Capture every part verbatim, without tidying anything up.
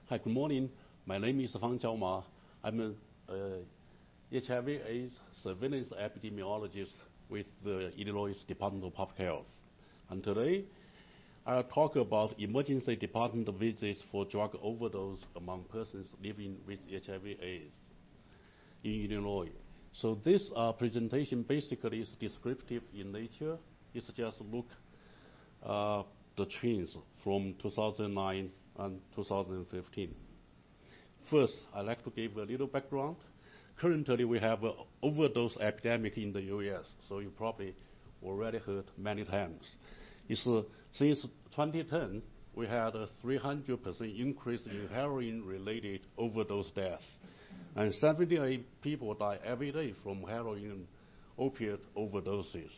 Hi, good morning. My name is Fang Jiaoma. I'm a uh, H I V/AIDS surveillance epidemiologist with the Illinois Department of Public Health. And today, I'll talk about emergency department visits for drug overdose among persons living with H I V/AIDS in Illinois. So this uh, presentation basically is descriptive in nature. It's just look uh, the trends from two thousand nine and two thousand fifteen. First, I'd like to give a little background. Currently, we have an overdose epidemic in the U S, so you probably already heard many times. It's, uh, since twenty ten, we had a three hundred percent increase in heroin-related overdose deaths, and seventy-eight people die every day from heroin and opiate overdoses.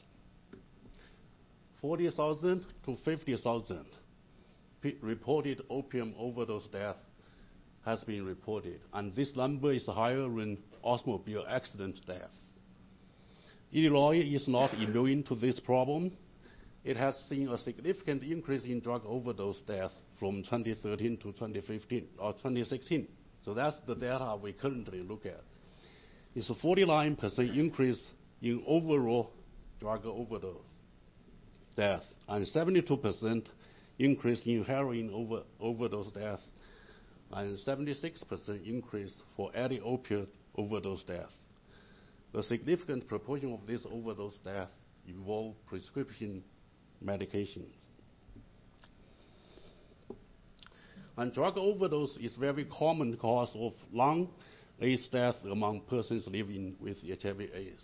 forty thousand to fifty thousand reported opium overdose deaths has been reported, and this number is higher than automobile accident deaths. Illinois is not immune to this problem. It has seen a significant increase in drug overdose deaths from twenty thirteen to twenty fifteen or twenty sixteen. So that's the data we currently look at. It's a forty-nine percent increase in overall drug overdose deaths and seventy-two percent increase in heroin over, overdose deaths and seventy-six percent increase for any opiate overdose deaths. A significant proportion of these overdose deaths involve prescription medications. And drug overdose is a very common cause of lung-AIDS death among persons living with H I V/AIDS.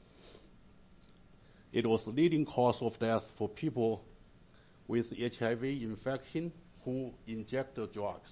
It was the leading cause of death for people with H I V infection who inject the drugs.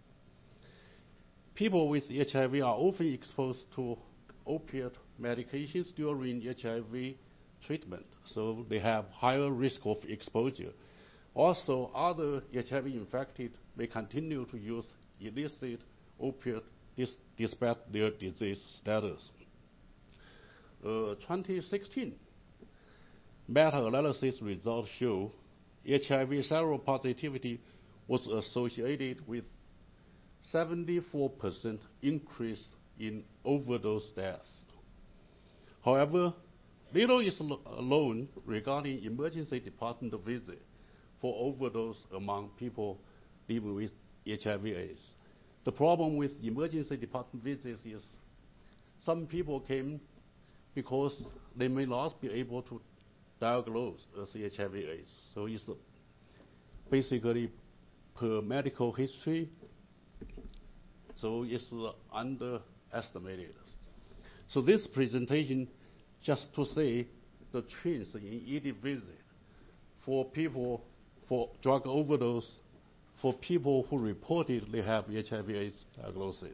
People with H I V are often exposed to opiate medications during H I V treatment, so they have higher risk of exposure. Also, other H I V infected may continue to use illicit opiate dis despite their disease status. Uh, twenty sixteen meta-analysis results show H I V seropositivity was associated with seventy-four percent increase in overdose deaths. However, little is known regarding emergency department visit for overdose among people living with H I V/AIDS. The problem with emergency department visits is some people came because they may not be able to diagnose as H I V/AIDS. So it's basically per medical history, so it's underestimated. So this presentation just to say the trends in E D visit for people for drug overdose for people who reportedly have H I V/AIDS diagnosis.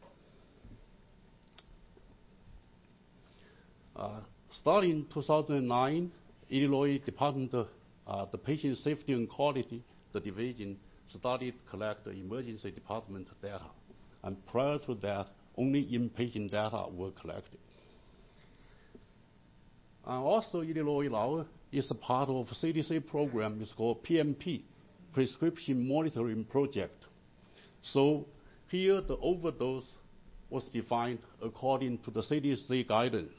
Uh, starting in two thousand nine, Illinois Department of uh, the Patient Safety and Quality, the division, started to collect the emergency department data. And prior to that, only inpatient data were collected. And also, Illinois now is a part of a C D C program. It's called P M P, Prescription Monitoring Project. So here, the overdose was defined according to the C D C guidance.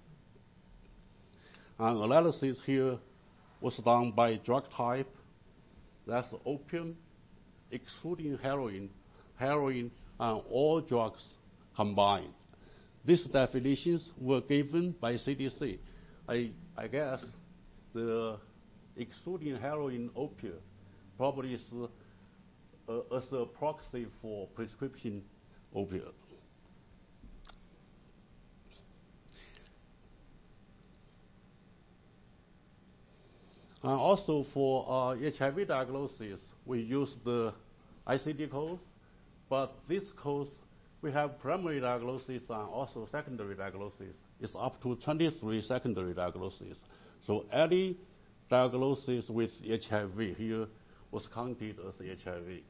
And analysis here was done by drug type. That's opium, excluding heroin, heroin, and all drugs combined. These definitions were given by C D C. I, I guess the excluding heroin opiate probably is uh, as a proxy for prescription opiate. And also for uh, H I V diagnosis, we use the I C D code, but this code, we have primary diagnosis and also secondary diagnosis. It's up to twenty-three secondary diagnoses. So any diagnosis with H I V here was counted as H I V.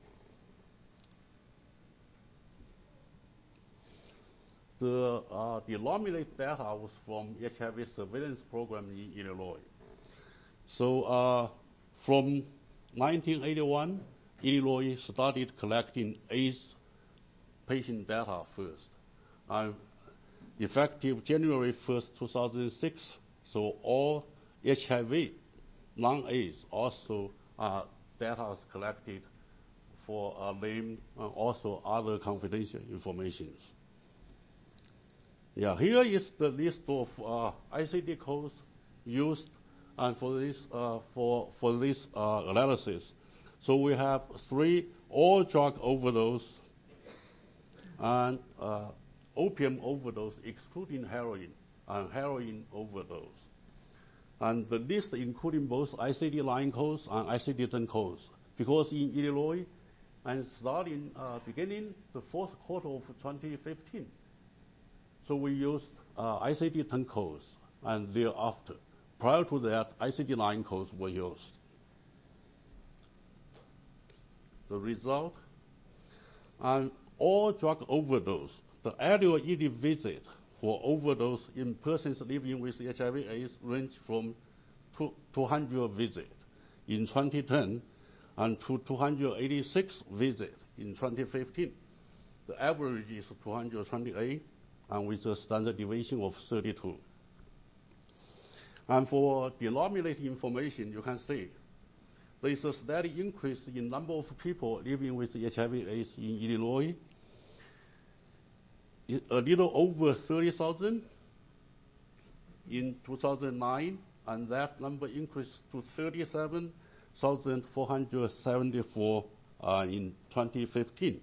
The uh, denominated data was from H I V surveillance program in Illinois. So uh, from nineteen eighty-one Illinois started collecting AIDS patient data first. And effective January first, two thousand six, so all H I V, non-AIDS also uh, data is collected for uh, name and also other confidential informations. Yeah, here is the list of uh, I C D codes used and for this uh, for for this uh, analysis. So we have three all drug overdose and uh, opium overdose, excluding heroin, and heroin overdose. And the list including both I C D line codes and I C D ten codes, because in Illinois, and starting uh, beginning the fourth quarter of twenty fifteen, so we used uh, I C D ten codes, and thereafter, prior to that, I C D line codes were used. The result, and all drug overdose, the annual E D visit for overdose in persons living with H I V AIDS range from two hundred visits in twenty ten and to two hundred eighty-six visits in twenty fifteen. The average is two hundred twenty-eight, and with a standard deviation of thirty-two. And for denominator information, you can see there is a steady increase in number of people living with H I V AIDS in Illinois, a little over thirty thousand in two thousand nine, and that number increased to thirty-seven thousand four hundred seventy-four uh, in twenty fifteen.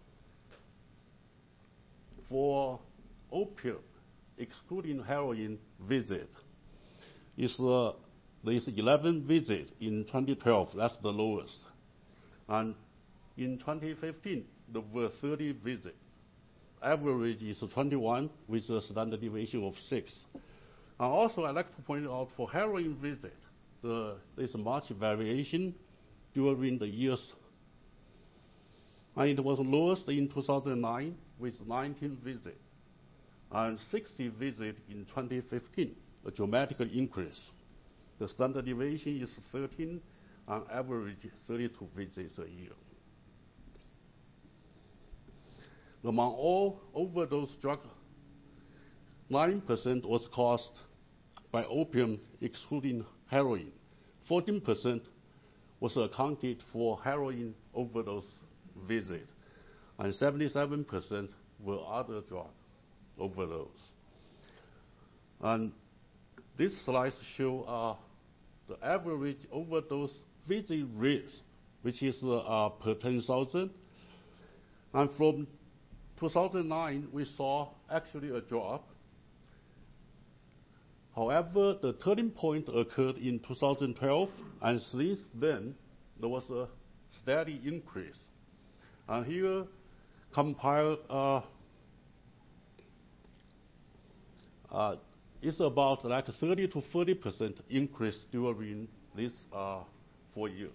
For opium, excluding heroin visit, is uh, there is eleven visits in twenty twelve. That's the lowest, and in twenty fifteen there were thirty visits. Average is twenty-one with a standard deviation of six. And also, I'd like to point out for heroin visit, the, there's much variation during the years. And it was lowest in two thousand nine with nineteen visits, and sixty visits in twenty fifteen, a dramatic increase. The standard deviation is thirteen, and average thirty-two visits a year. Among all overdose drugs, nine percent was caused by opium, excluding heroin. fourteen percent was accounted for heroin overdose visit, and seventy-seven percent were other drug overdose. And these slides show uh, the average overdose visit rates, which is uh, per ten thousand. And from two thousand nine, we saw actually a drop. However, the turning point occurred in two thousand twelve, and since then, there was a steady increase. And here, compiled, uh, uh, it's about like thirty to forty percent increase during these uh, four years.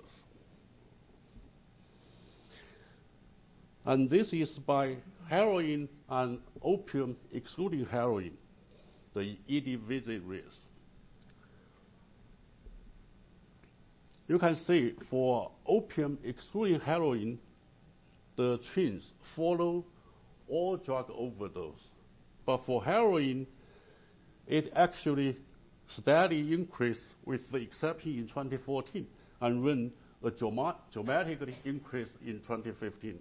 And this is by heroin and opium, excluding heroin, the E D visit rates. You can see for opium, excluding heroin, the trends follow all drug overdose. But for heroin, it actually steadily increased with the exception in twenty fourteen, and then a dramatically increase in twenty fifteen.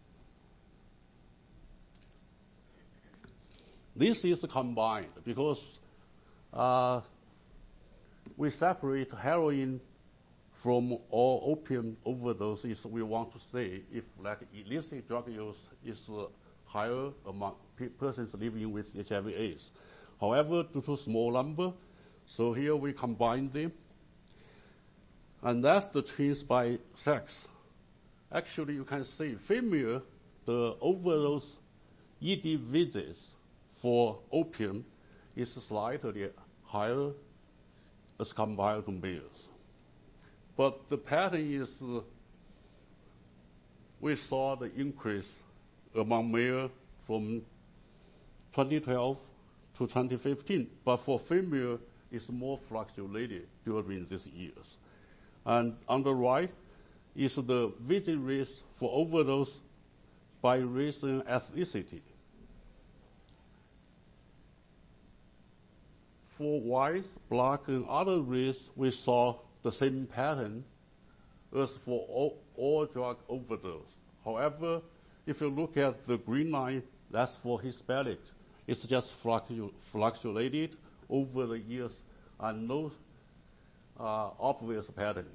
This is combined because uh, we separate heroin from all opium overdoses. We want to say if like illicit drug use is uh, higher among pe persons living with H I V AIDS. However, due to small number, so here we combine them. And that's the trends by sex. Actually, you can see female, the overdose E D visits for opium is slightly higher as compared to males. But the pattern is uh, we saw the increase among male from twenty twelve to twenty fifteen, but for female, it's more fluctuated during these years. And on the right, is the visit risk for overdose by race and ethnicity. For white, black, and other races, we saw the same pattern as for all, all drug overdose. However, if you look at the green line, that's for Hispanic. It's just fluctu fluctuated over the years and no uh, obvious patterns.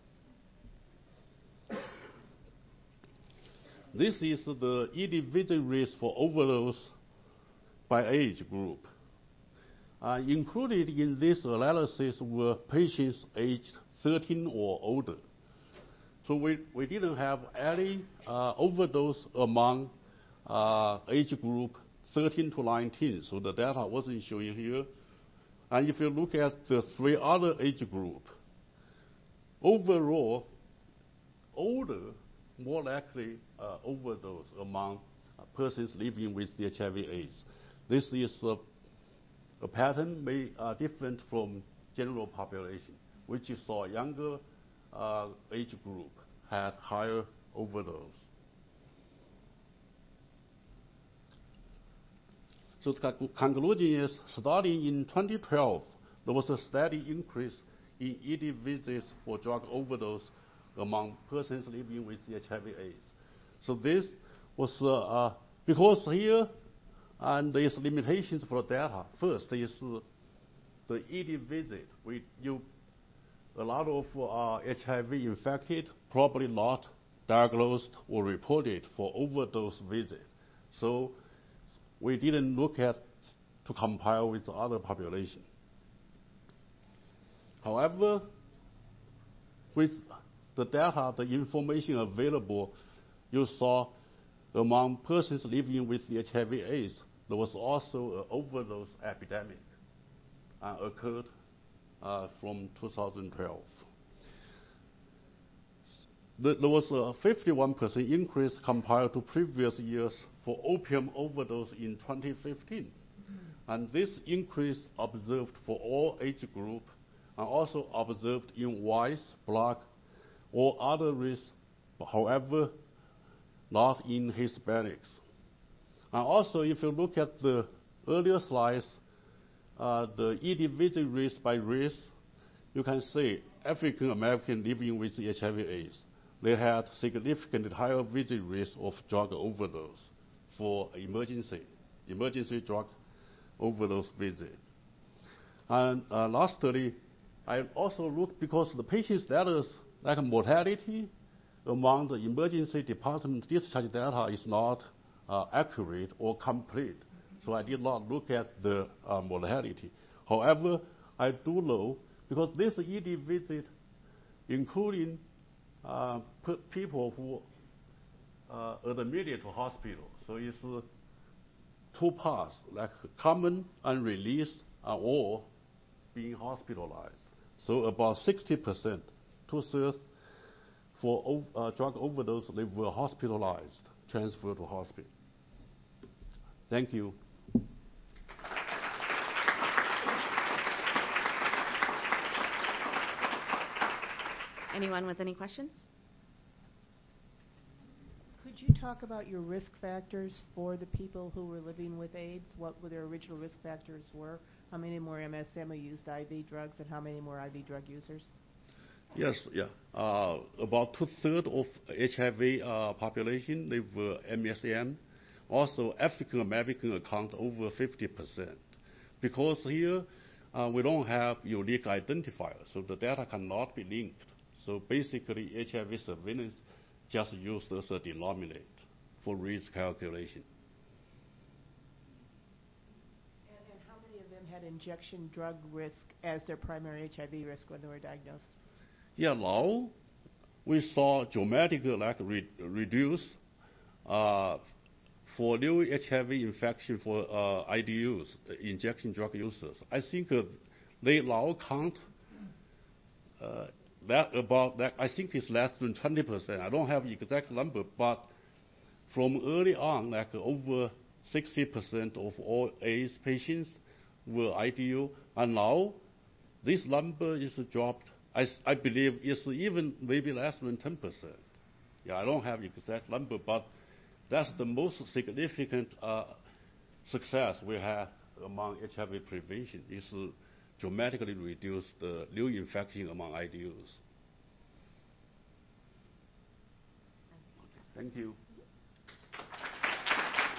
This is the E D visit risk for overdose by age group. Uh, included in this analysis were patients aged thirteen or older. So we, we didn't have any uh, overdose among uh, age group thirteen to nineteen, so the data wasn't showing here. And if you look at the three other age group, overall, older more likely uh, overdose among uh, persons living with the H I V AIDS. This is a, a pattern may uh, different from general population, which is saw younger uh, age group had higher overdose. So the conclusion is, starting in twenty twelve, there was a steady increase in E D visits for drug overdose among persons living with the H I V AIDS. So this was, uh, uh, because here, and there's limitations for data. First is uh, the E D visit. We, you, a lot of uh, H I V infected probably not diagnosed or reported for overdose visit. So we didn't look at to compare with the other population. However, with the data, the information available, you saw among persons living with the H I V AIDS, there was also an overdose epidemic uh, occurred uh, from two thousand twelve. The, there was a fifty-one percent increase compared to previous years for opium overdose in twenty fifteen. Mm-hmm. And this increase observed for all age groups and also observed in whites, black, or other races, however, not in Hispanics. And also, if you look at the earlier slides, uh, the E D visit risk by race, you can see African American living with H I V AIDS, they had significantly higher visit risk of drug overdose for emergency, emergency drug overdose visit. And uh, lastly, I also looked because the patient status, like mortality among the emergency department discharge data is not uh, accurate or complete. So I did not look at the uh, mortality. However, I do know, because this E D visit, including uh, people who uh, are admitted to hospital. So it's uh, two parts, like common and released are all being hospitalized. So about sixty percent, two-thirds for uh, drug overdose, they were hospitalized, transferred to hospital. Thank you. Anyone with any questions? Could you talk about your risk factors for the people who were living with AIDS? What were their original risk factors were? How many more M S M who used I V drugs, and how many more I V drug users? Yes, yeah. Uh, about two-thirds of H I V uh, population, they were M S M. Also, African American account over fifty percent. Because here, uh, we don't have unique identifiers, so the data cannot be linked. So basically, H I V surveillance just used as a denominator for risk calculation. And, and how many of them had injection drug risk as their primary H I V risk when they were diagnosed? Yeah, now we saw dramatically like re reduce uh, for new H I V infection for uh, I D Us, uh, injection drug users. I think uh, they now count uh, that about that. I think it's less than twenty percent. I don't have the exact number, but from early on, like over sixty percent of all AIDS patients were I D U, and now this number is dropped I, s- I believe it's even maybe less than ten percent. Yeah, I don't have exact number, but that's the most significant uh, success we have among H I V prevention is to dramatically reduce the new infection among I D Us. Thank you.